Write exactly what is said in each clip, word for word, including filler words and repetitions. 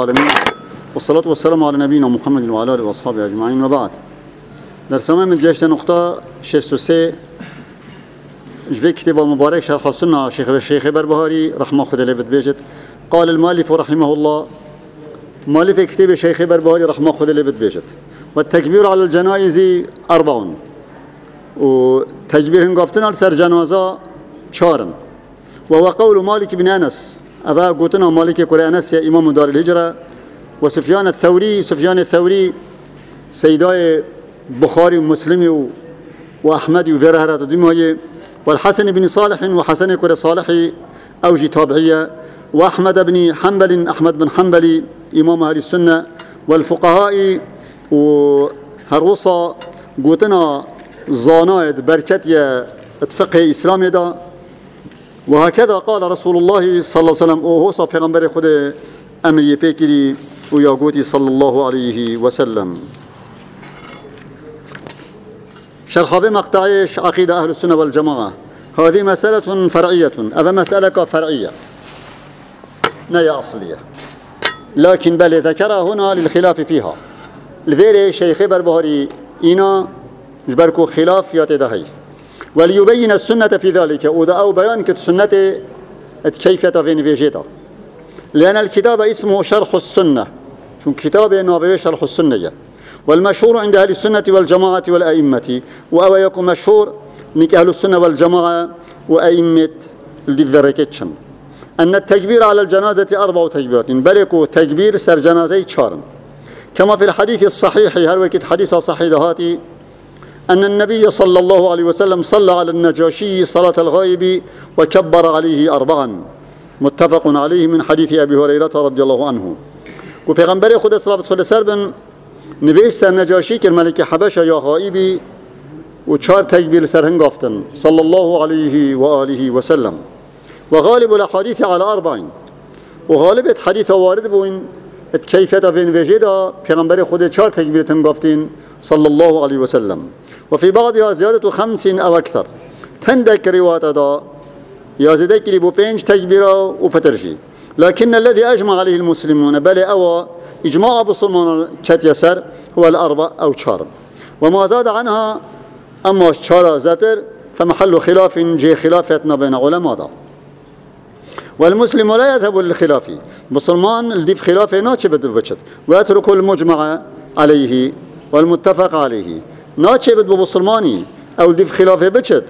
العالمين والصلاة والسلام على نبينا محمد وعلى آله وأصحابه أجمعين وبعد. درس ما من جهة نقطة شست وسه جوی كتاب مبارك شرح السنة شيخ الشيخ بربهاري رحمه خدا لبت بيجت. قال المؤلف رحمه الله مؤلف كتاب الشيخ بربهاري رحمه خدا لبت بيجت والتكبير على الجنائز أربع وتكبير هنقفتنا لسر جنازة شارن وهو قول مالك بن أنس أبا قوتنا مالك كري أنس يا إمام دار الهجرة وسفيان الثوري سفيان الثوري سيداي بخاري ومسلم وأحمد وغيرها تدمه والحسن بن صالح وحسن كري صالح أوجي تابعية وأحمد بن حنبل أحمد بن حنبل إمام أهل السنة والفقهاء وهروصا قوتنا زانايد بركتية فقه إسلامي دا وهكذا قال رسول الله صلى الله عليه وسلم وهو صلى پیغمبر خود امری پیکری و یاگوتی صلى الله عليه وسلم. شرح مقطعش عقيدة أهل السنة والجماعة هذه مسألة فرعية أو مسألة فرعية نية أصلية لكن بل ذكرها هنا للخلاف فيها الفيري شيخ بربهاري إنا جبركو خلاف ياتدهي وليبين السنة في ذلك أو بيان كت سنة كيف تفين فيجيتا لأن الكتاب اسمه شرح السنة شو كتاب نابي شرح السنة والمشهور عند أهل السنة والجماعة والأئمة وأو يكون مشهور نك أهل السنة والجماعة وأئمة الديفريكيتشن أن التكبير على الجنازة أربع تكبيرات بل يكون تكبير سر جنازة شارن كما في الحديث الصحيح هل وكت حديث صحيح هاتي أن النبي صلى الله عليه وسلم صلى على النجاشي صلاة الغائب وكبر عليه أربعا متفق عليه من حديث أبي هريرة رضي الله عنه وبيغمبر خود صلاة خود سربن نبيش سر نجاشي كالملك حبشة يا غائبي وشار تكبير سرهن قفتن صلى الله عليه وآله وسلم وغالب الأحاديث على أربعين وغالب حديث وارد بوين كيف تفين وجدا بيغمبر خود شار تكبير تنقفتين صلى الله عليه وسلم وفي بعضها زيادة خمس أو أكثر تندك رواية دا يزيدك لبو بينج تكبيرا وفترشي لكن الذي أجمع عليه المسلمون بل أو إجماع بصلمان كتيسر هو الأربع أو شار وما زاد عنها أما شار زاتر فمحل خلاف جي خلافتنا بين علماء دا والمسلم لا يذهب للخلاف بصلمان الديف خلافه ناتش بدبشت ويترك المجمع عليه والمتفق عليه ناتش بد بصلماني أو الديف خلافه بشت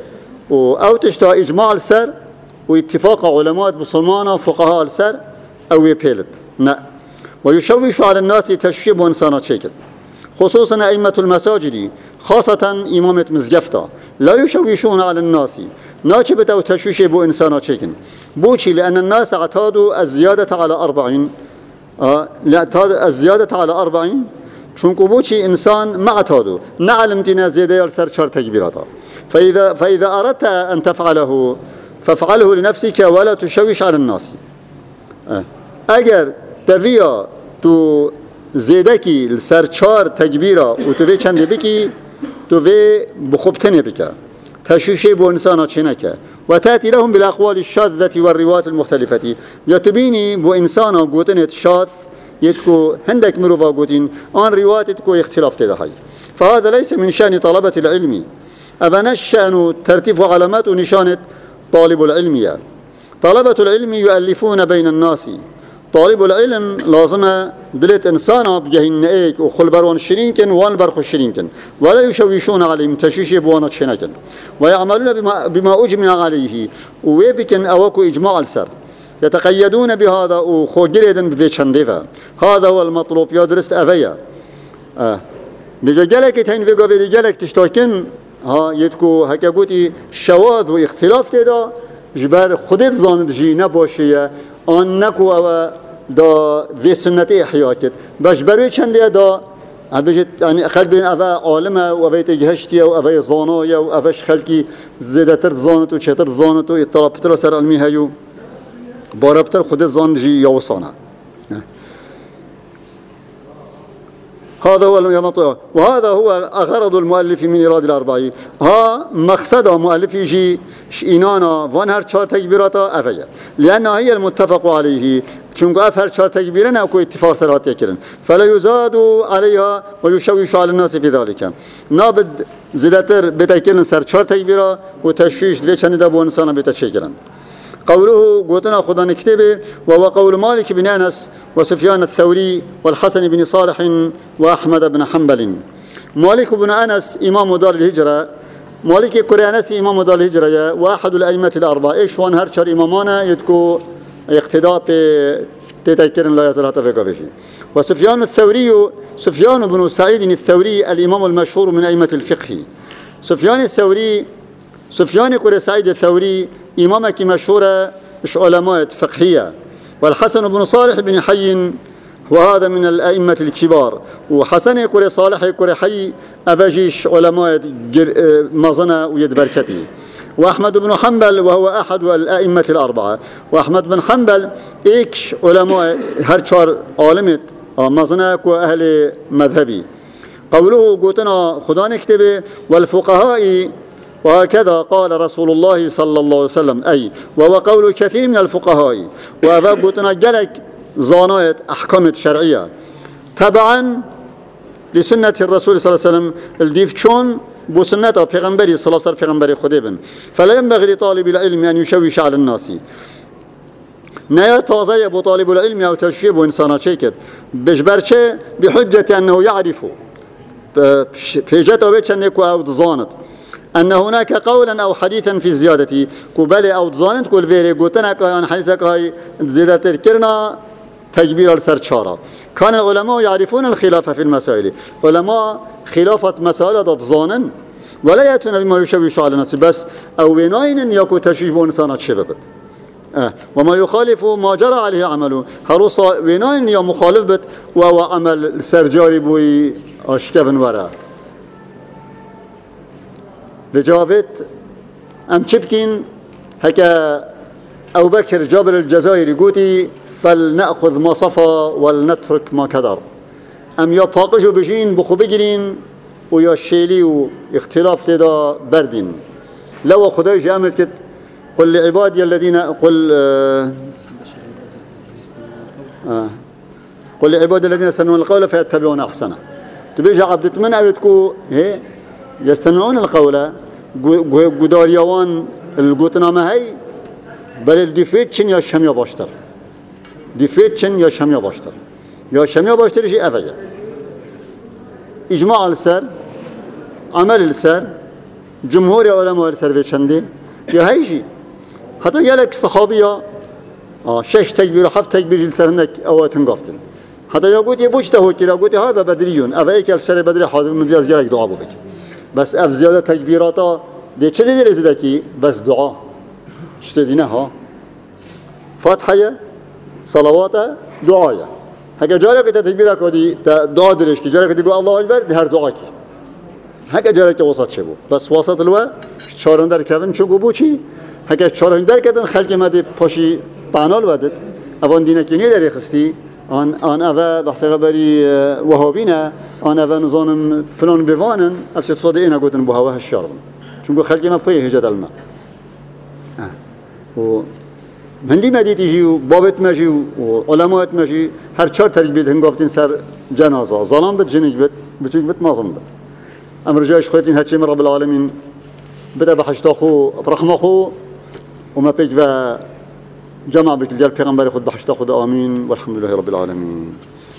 أو تشتا إجماع السر واتفاق علماء بصلمانه فقهاء السر أو يبيلت لا ويشوش على الناس تشيب وإنسانا شيكت خصوصا أئمة المساجد خاصة إمامة مزجفتا لا يشوشون على الناس ناجبت أو تشويش بو إنسانا شيكن بوشي لأن الناس اعتادوا الزيادة على أربعين آه الزيادة على أربعين شونكو بوشي إنسان ما اعتادوا نعلم تنا زيادة يلسر شر تكبيراتا فإذا, فإذا أردت أن تفعله فافعله لنفسك ولا تشوش على الناس آه. أجر تفيا تو زيدكي لسر شر تكبيرا وتفي چند بكي تفي بخبتني بك تشوشي بو إنسانا چنكا وتأتي لهم بالأقوال الشاذة والروايات المختلفة يتبيني بو إنسانا قوتنة شاذ يتكو هندك مروفا قوتين آن روايات يتكو اختلاف تدهي فهذا ليس من شأن طلبة العلم أبنى الشأن ترتيب علامات ونشانة طالب العلم طلبة العلم يؤلفون بين الناس طالب العلم لازم دلت إنسانا بجهن إيك وخل بروان شرينكن وان برخو شرينكن ولا يشوشون عليهم تشيشي بوانا شنكن ويعملون بما, بما أجمع عليه ويبكن أوكو إجماع السر يتقيدون بهذا وخوجريدن بفيتشندفا هذا هو المطلوب يدرست أفيا آه. بيجا جالك تين فيقو بيجا جالك تشتاكن ها يتكو هكا قوتي شواذ واختلاف تدا جبار خودت زاند جي نباشيه آن نکو او دا وی سنت احیا کد باش بروی چنده دا بجت يعني خلق بين أفا عالمه وأفا تجهشتي أو أفا زانايا أو أفاش خلقي زيادة تر زانتو چتر زانتو اطلاع بتر سر علمي هيو باربتر خود زاندجي يوصانا هذا هو المطلوب وهذا هو غرض المؤلف من إيراد الأربعين ها مقصد مؤلف يجي إنانا وانهر چهار تكبيراتا أفيا لأنها هي المتفق عليه چونکه افر چهار تکبیره نه کو اتفاق سرات کردن فلا یزاد علیها و یشوش علی الناس فی ذلک نابد زیادتر بتکردن سر چهار تکبیره و تشویش دوی چند دبو انسان بتشکرن قوله قوتنا خدا نكتبه وهو قول مالك بن أنس وسفيان الثوري والحسن بن صالح وأحمد بن حنبل مالك بن أنس إمام دار الهجرة مالك كري أنس إمام دار الهجرة واحد الأئمة الأربعة إيش وان هرشر إمامانا يدكو اقتداء تتذكرن لا يزال هتفقه بشي وسفيان الثوري سفيان بن سعيد الثوري الإمام المشهور من أئمة الفقه سفيان الثوري سفيان كري سعيد الثوري إمامك مشهورة مش علماء فقهية والحسن بن صالح بن حي وهذا من الأئمة الكبار وحسن كوري صالح كوري حي أباجيش علماء مظنة ويد بركتي وأحمد بن حنبل وهو أحد الأئمة الأربعة وأحمد بن حنبل إيكش علماء هرشار عالمت مظنة وأهل مذهبي قوله قوتنا خدا نكتبه والفقهاء وهكذا قال رسول الله صلى الله عليه وسلم أي وهو قول كثير من الفقهاء وأبقتنا جلك زانات أحكام شرعية تبعا لسنة الرسول صلى الله عليه وسلم الديفشون بسنة پیغمبری صلى الله عليه وسلم پیغمبری خدا بن فلا ينبغي لطالب العلم أن يشوش على الناس نيا تازه أبو طالب العلم أو تشويب إنسانا شيكت بجبرشه بحجة أنه يعرف بحجته بيتشنك أو ظانت أن هناك قولا أو حديثا في الزيادة كبالي أو ظانت كل فيري قوتنا كان حديثك هاي زيادة كرنا تكبير السرشارة كان العلماء يعرفون الخلافة في المسائل علماء خلافة مسائل ظانا ولا يأتون بما يشوش على الناس بس أو بناين يكو تشويش إنسانات شببت أه. وما يخالف ما جرى عليه عمله هروصا بناين يا مخالف بت وهو عمل سرجاري بوي أشكبن وراء بجاوت أم تشبكين هكا أبو بكر جابر الجزائري قوتي فلنأخذ ما صفى ولنترك ما كدر أم يا باقجوا بجين بخو بجرين ويا شيلي واختلاف تدا بردين لو خداي جاء أمرت كت قل لعبادي الذين قل آه آه قل لعبادي الذين يستمعون القول فيتبعون أحسنه تبيجي عبدت من أبتكو هي يستمعون القول قداريوان القوتنامة هاي بل الدفيتشن يا شميا باشتر دفيتشن يا شميا باشتر يا شميا باشتر شيء أفجأ إجماع السر عمل السر جمهور علماء السر بيشندي يا هاي شيء حتى يالك صحابية آه شش تكبير وحفت تكبير السر هناك أو تنقفتن حتى يقول يبوش تهوكي يقول هذا بدريون أفايك السر بدري حاضر من جاز جالك دعاء بك بس أف زيادة تكبيراتا دي چه زيادة رزيدكي بس دعاء اشتدينا ها فاتحة صلوات دعاء هكا جارك تكبيرك ودي دعاء درش كي جارك تقول الله أكبر دي هر دعاء كي هكا جارك وسط شبو بس وسط الوا چارندر كذن شو قبوشي هكا چارندر كذن خلق ما دي پاشي بانال ودد اوان دينك ني داري خستي آن آن اوه بحث خبری وهابینه آن اوه نظام فلان بوانن افشت صاده اینا گوتن با هوا هشار بن چون خلقی ما پای هجد الماء و هندی مدیتی و بابت مجی و علماءت مجی هر چهار طریق بید هنگافتین سر جنازه ظلام بد جنگ بد بچوک بد مازم بد امر جایش خودتین هرچی من رب العالمین بده بحشت خو برحم خو وما بيج و جمع بك الجال پیغمبر خود بحشت خود آمین والحمد لله رب العالمين.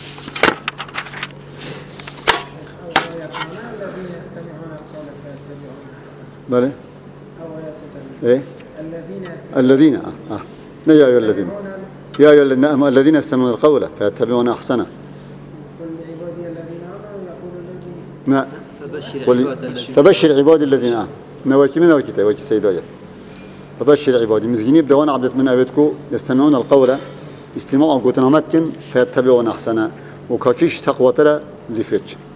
بله ايه الذين اه لا يا ايها الذين يا ايها الذين الذين يستمعون القول فيتبعون احسنه ما فبشر عبادي الذين آه نواكي من نواكي تواكي سيدايا فبشر عبادي مزجيني بدوان عبدت من أبدكو يستمعون القول استماع قوتنا متكن فيتبعون أحسنه وكاكيش تقوى ترى لفتش